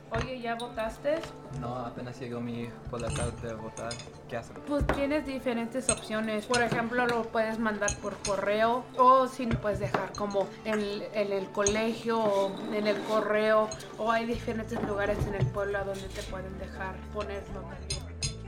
Oye, ¿ya votaste? No, apenas llegó mi boleto de votar. ¿Qué hacer? Pues tienes diferentes opciones. Por ejemplo, lo puedes mandar por correo o si lo puedes dejar como en el colegio o en el correo, o hay diferentes lugares en el pueblo a donde te pueden dejar ponerlo también.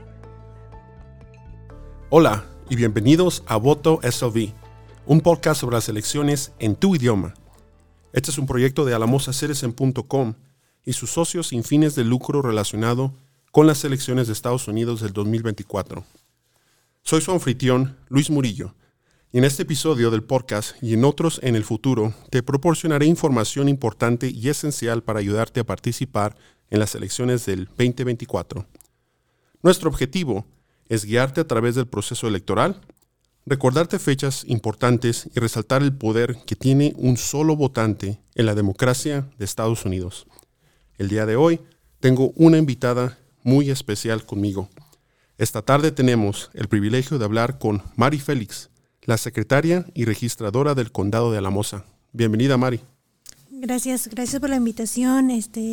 Hola y bienvenidos a Voto SLV, un podcast sobre las elecciones en tu idioma. Este es un proyecto de alamosacitizen.com y sus socios sin fines de lucro relacionado con las elecciones de Estados Unidos del 2024. Soy su anfitrión, Luis Murillo, y en este episodio del podcast y en otros en el futuro te proporcionaré información importante y esencial para ayudarte a participar en las elecciones del 2024. Nuestro objetivo es guiarte a través del proceso electoral, recordarte fechas importantes y resaltar el poder que tiene un solo votante en la democracia de Estados Unidos. El día de hoy tengo una invitada muy especial conmigo. Esta tarde tenemos el privilegio de hablar con Mari Félix, la secretaria y registradora del Condado de Alamosa. Bienvenida, Mari. Gracias por la invitación.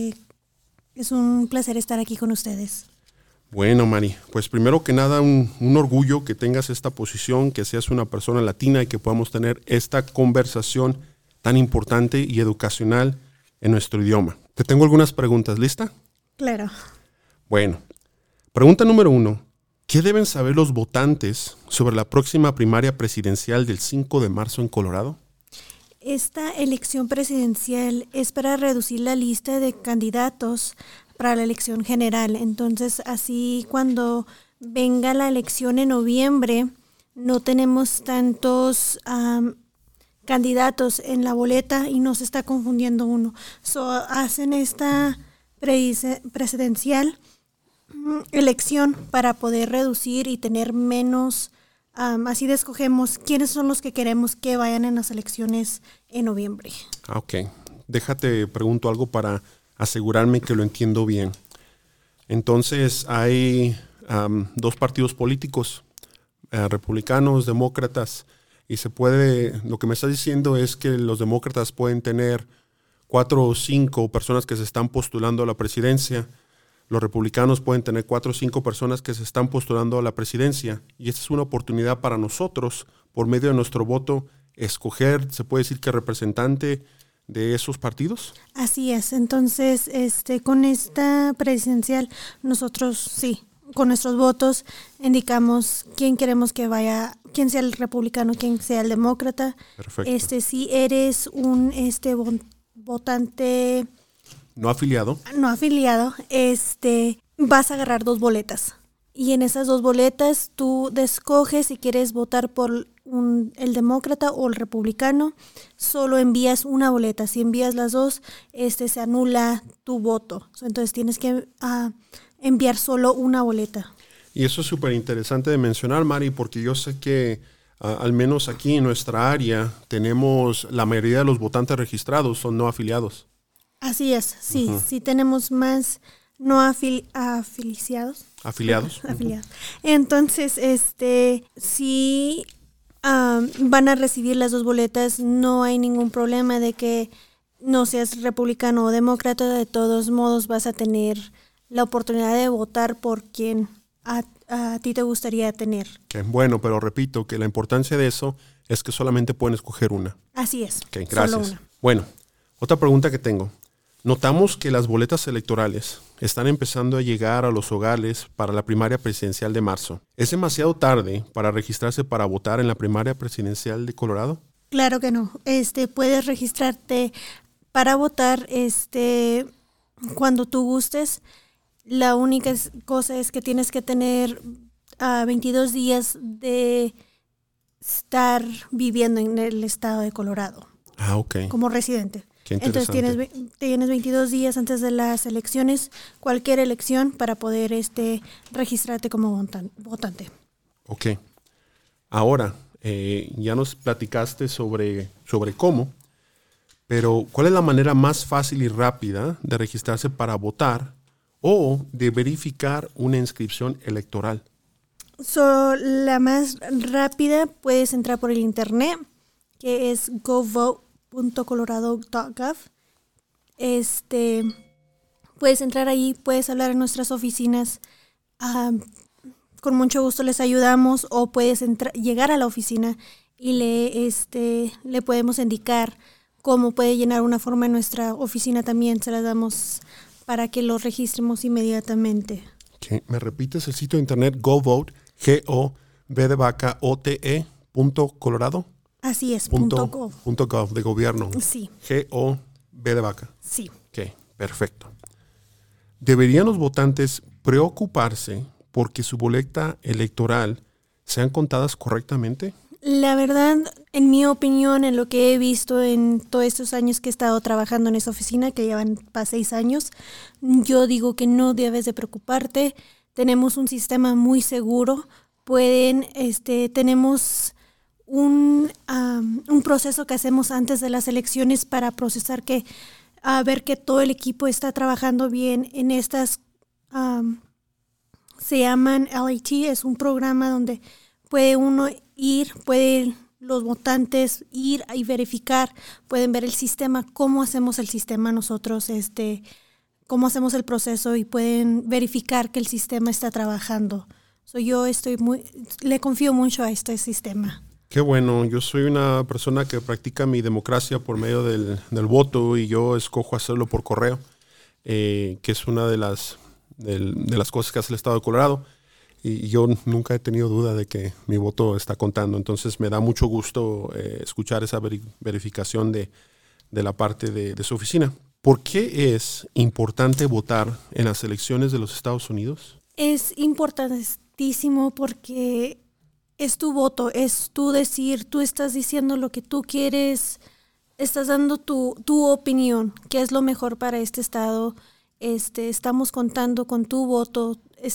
Es un placer estar aquí con ustedes. Bueno, Mari, pues primero que nada un orgullo que tengas esta posición, que seas una persona latina y que podamos tener esta conversación tan importante y educacional en nuestro idioma. Te tengo algunas preguntas, ¿lista? Claro. Bueno, pregunta número 1. ¿Qué deben saber los votantes sobre la próxima primaria presidencial del 5 de marzo en Colorado? Esta elección presidencial es para reducir la lista de candidatos para la elección general. Entonces, así cuando venga la elección en noviembre, no tenemos tantos candidatos en la boleta y no se está confundiendo uno. Hacen esta presidencial elección para poder reducir y tener menos. Así escogemos quiénes son los que queremos que vayan en las elecciones en noviembre. Ok. Déjate, pregunto algo para asegurarme que lo entiendo bien. Entonces, hay dos partidos políticos, republicanos, demócratas, y lo que me estás diciendo es que los demócratas pueden tener 4 o 5 personas que se están postulando a la presidencia. Los republicanos pueden tener 4 o 5 personas que se están postulando a la presidencia. Y esta es una oportunidad para nosotros, por medio de nuestro voto, escoger, se puede decir que representante de esos partidos. Así es. Entonces, con esta presidencial, nosotros sí, con nuestros votos, indicamos quién queremos que vaya, quién sea el republicano, quién sea el demócrata. Perfecto. Si eres un votante No afiliado. no afiliado, vas a agarrar 2 boletas. Y en esas 2 boletas tú escoges si quieres votar por el demócrata o el republicano. Solo envías una boleta. Si envías las 2, se anula tu voto. Entonces tienes que enviar solo una boleta. Y eso es súper interesante de mencionar, Mari, porque yo sé que al menos aquí en nuestra área tenemos la mayoría de los votantes registrados son no afiliados. Así es, sí, sí tenemos más no afiliados. Afiliados. Afiliados. Entonces, sí van a recibir las 2 boletas, no hay ningún problema de que no seas republicano o demócrata, de todos modos vas a tener la oportunidad de votar por quien a ti te gustaría tener. Okay, bueno, pero repito que la importancia de eso es que solamente pueden escoger una. Así es. Okay, gracias. Solo una. Bueno, otra pregunta que tengo. Notamos que las boletas electorales están empezando a llegar a los hogares para la primaria presidencial de marzo. ¿Es demasiado tarde para registrarse para votar en la primaria presidencial de Colorado? Claro que no. Puedes registrarte para votar cuando tú gustes. La única cosa es que tienes que tener 22 días de estar viviendo en el estado de Colorado. Ok. Como residente. Entonces tienes 22 días antes de las elecciones, cualquier elección, para poder registrarte como votante. Ok. Ahora, ya nos platicaste sobre cómo, pero ¿cuál es la manera más fácil y rápida de registrarse para votar o de verificar una inscripción electoral? La más rápida, puedes entrar por el internet, que es govote.colorado.gov. puedes entrar ahí, puedes hablar en nuestras oficinas. Con mucho gusto les ayudamos, o puedes llegar a la oficina y le podemos indicar cómo puede llenar una forma en nuestra oficina también. Se la damos para que lo registremos inmediatamente. Okay. ¿Me repites el sitio de internet GoVote, GOV.colorado? Así es, .gov, de gobierno. Sí. GOV de vaca. Sí. Ok, perfecto. ¿Deberían los votantes preocuparse porque su boleta electoral sean contadas correctamente? La verdad, en mi opinión, en lo que he visto en todos estos años que he estado trabajando en esa oficina, que llevan para 6 años, yo digo que no debes de preocuparte. Tenemos un sistema muy seguro. Tenemos un proceso que hacemos antes de las elecciones para procesar ver que todo el equipo está trabajando bien en estas. Se llaman LAT, es un programa donde pueden los votantes ir y verificar, pueden ver el sistema, cómo hacemos el sistema nosotros, cómo hacemos el proceso, y pueden verificar que el sistema está trabajando. Yo le confío mucho a este sistema. Qué bueno, yo soy una persona que practica mi democracia por medio del voto, y yo escojo hacerlo por correo, que es una de las cosas que hace el estado de Colorado. Y yo nunca he tenido duda de que mi voto está contando. Entonces me da mucho gusto escuchar esa verificación de la parte de su oficina. ¿Por qué es importante votar en las elecciones de los Estados Unidos? Es importantísimo porque es tu voto, es tu decir, tú estás diciendo lo que tú quieres, estás dando tu opinión, qué es lo mejor para este estado. Estamos contando con tu voto,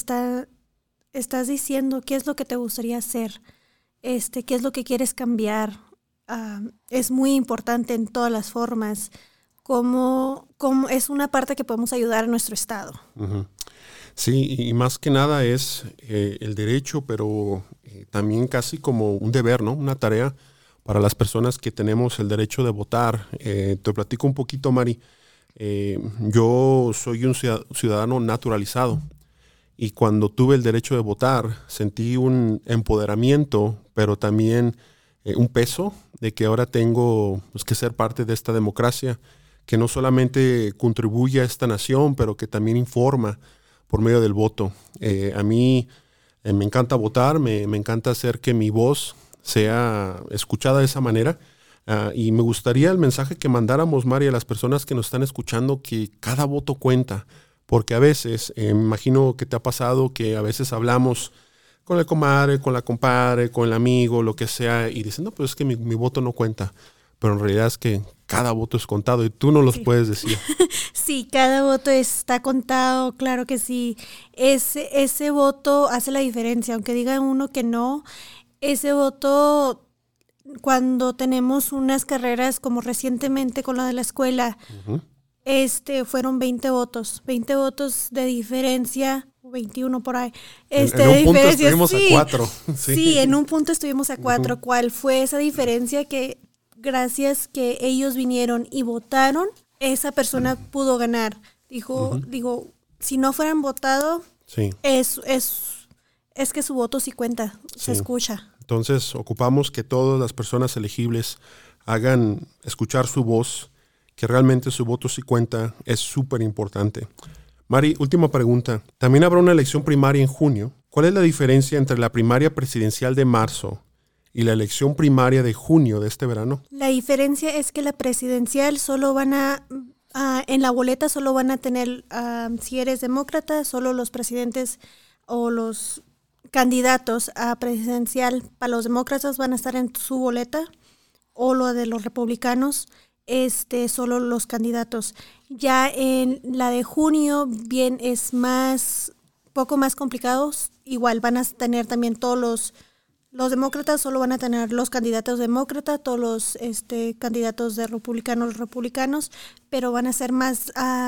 estás diciendo qué es lo que te gustaría hacer, qué es lo que quieres cambiar. Es muy importante en todas las formas, como es una parte que podemos ayudar a nuestro estado. Uh-huh. Sí, y más que nada es el derecho, pero también casi como un deber, ¿no? Una tarea para las personas que tenemos el derecho de votar. Te platico un poquito, Mari. Yo soy un ciudadano naturalizado, y cuando tuve el derecho de votar sentí un empoderamiento, pero también un peso de que ahora tengo que ser parte de esta democracia, que no solamente contribuye a esta nación, pero que también informa por medio del voto. A mí me encanta votar, me encanta hacer que mi voz sea escuchada de esa manera. Y me gustaría el mensaje que mandáramos, Mari, a las personas que nos están escuchando, que cada voto cuenta, porque a veces, me imagino que te ha pasado que a veces hablamos con el comadre, con la compadre, con el amigo, lo que sea, y dicen, no, pues es que mi voto no cuenta, pero en realidad es que cada voto es contado y tú no los puedes decir. Sí, cada voto está contado, claro que sí. Ese voto hace la diferencia, aunque diga uno que no, ese voto. Cuando tenemos unas carreras como recientemente con la de la escuela, uh-huh, fueron 20 votos de diferencia, 21 por ahí. En un punto estuvimos a 4. Sí, en un punto estuvimos a 4. Uh-huh. ¿Cuál fue esa diferencia? Que gracias que ellos vinieron y votaron, esa persona pudo ganar. Digo, si no fueran votado, sí, es que su voto sí cuenta, sí, se escucha. Entonces, ocupamos que todas las personas elegibles hagan escuchar su voz, que realmente su voto sí cuenta, es súper importante. Mari, última pregunta. También habrá una elección primaria en junio. ¿Cuál es la diferencia entre la primaria presidencial de marzo y la elección primaria de junio de este verano? La diferencia es que la presidencial solo en la boleta solo van a tener, si eres demócrata, solo los presidentes o los candidatos a presidencial para los demócratas van a estar en su boleta, o lo de los republicanos, solo los candidatos. Ya en la de junio bien es poco más complicados. Igual van a tener también todos los demócratas, solo van a tener los candidatos demócratas, todos los candidatos de republicanos, pero van a ser más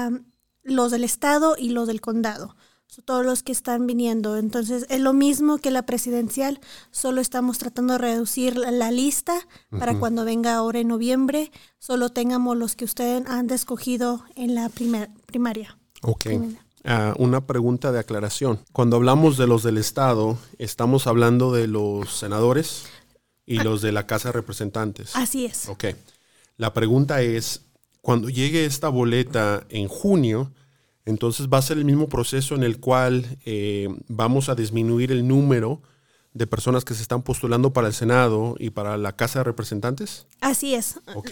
los del estado y los del condado. Todos los que están viniendo. Entonces, es lo mismo que la presidencial, solo estamos tratando de reducir la lista, uh-huh, para cuando venga ahora en noviembre, solo tengamos los que ustedes han escogido en la primaria. Ok. Una pregunta de aclaración. Cuando hablamos de los del Estado, ¿estamos hablando de los senadores y los de la Casa de Representantes? Así es. Ok. La pregunta es, cuando llegue esta boleta en junio, entonces va a ser el mismo proceso en el cual vamos a disminuir el número de personas que se están postulando para el Senado y para la Casa de Representantes. Así es. Ok.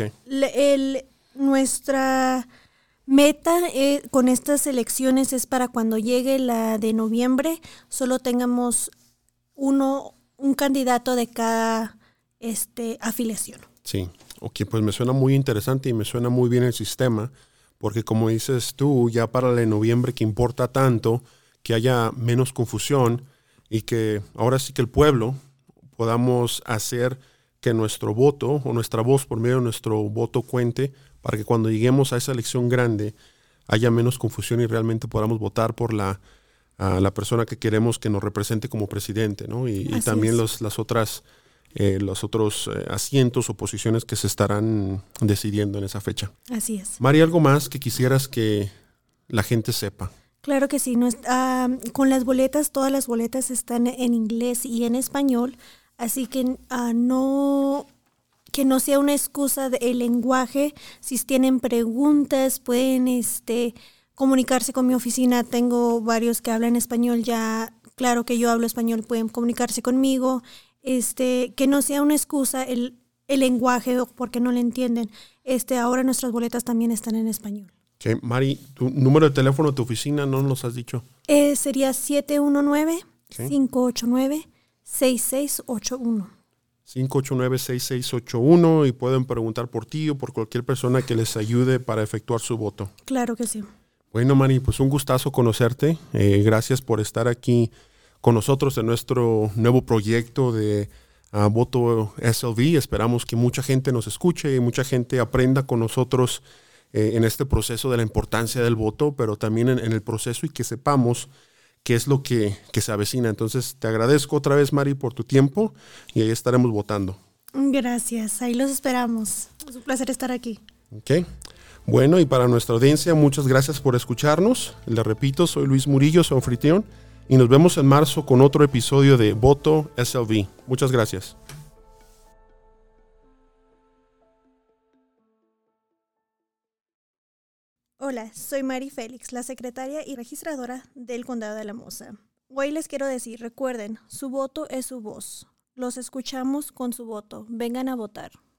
Nuestra meta con estas elecciones es para cuando llegue la de noviembre, solo tengamos un candidato de cada afiliación. Sí. Ok, pues me suena muy interesante y me suena muy bien el sistema, porque como dices tú, ya para el de noviembre que importa tanto, que haya menos confusión y que ahora sí que el pueblo podamos hacer que nuestro voto o nuestra voz por medio de nuestro voto cuente para que cuando lleguemos a esa elección grande haya menos confusión y realmente podamos votar por la persona que queremos que nos represente como presidente, ¿no? Y también los otros asientos o posiciones que se estarán decidiendo en esa fecha. Así es. Mari, ¿algo más que quisieras que la gente sepa? Claro que sí. Con las boletas, todas las boletas están en inglés y en español, así que no sea una excusa el lenguaje. Si tienen preguntas, pueden comunicarse con mi oficina. Tengo varios que hablan español ya. Claro que yo hablo español, pueden comunicarse conmigo. Que no sea una excusa el lenguaje porque no le entienden. Ahora nuestras boletas también están en español. Okay. Mari, tu número de teléfono de tu oficina no nos has dicho. Sería 719-589-6681. 589-6681 y pueden preguntar por ti o por cualquier persona que les ayude para efectuar su voto. Claro que sí. Bueno, Mari, pues un gustazo conocerte. Gracias por estar aquí con nosotros en nuestro nuevo proyecto de Voto SLV. Esperamos que mucha gente nos escuche y mucha gente aprenda con nosotros en este proceso de la importancia del voto, pero también en el proceso y que sepamos qué es lo que se avecina. Entonces, te agradezco otra vez, Mari, por tu tiempo y ahí estaremos votando. Gracias, ahí los esperamos. Es un placer estar aquí. Ok. Bueno, y para nuestra audiencia, muchas gracias por escucharnos. Les repito, soy Luis Murillo, su anfitrión, y nos vemos en marzo con otro episodio de Voto SLV. Muchas gracias. Hola, soy Mari Félix, la secretaria y registradora del Condado de Alamosa. Hoy les quiero decir, recuerden, su voto es su voz. Los escuchamos con su voto. Vengan a votar.